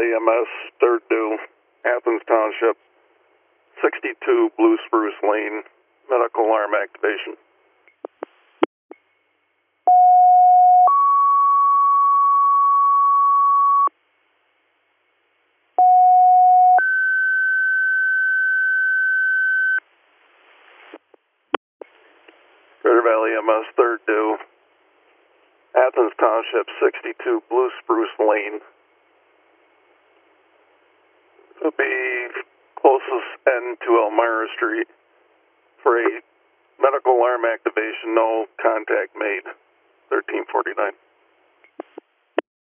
Valley EMS, third due, Athens Township, 62 Blue Spruce Lane, medical alarm activation. Crater Valley EMS, third due, Athens Township, 62 Blue Spruce Lane. This will be closest end to Elmira Street for a medical alarm activation, no contact made, 1349.